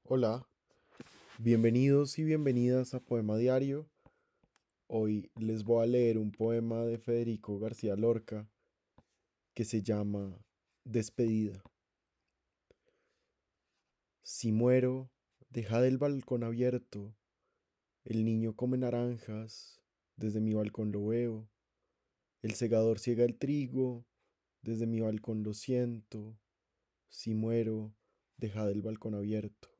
Hola, bienvenidos y bienvenidas a Poema Diario. Hoy les voy a leer un poema de Federico García Lorca que se llama Despedida. Si muero, dejad el balcón abierto. El niño come naranjas, desde mi balcón lo veo. El segador ciega el trigo, desde mi balcón lo siento. Si muero, dejad el balcón abierto.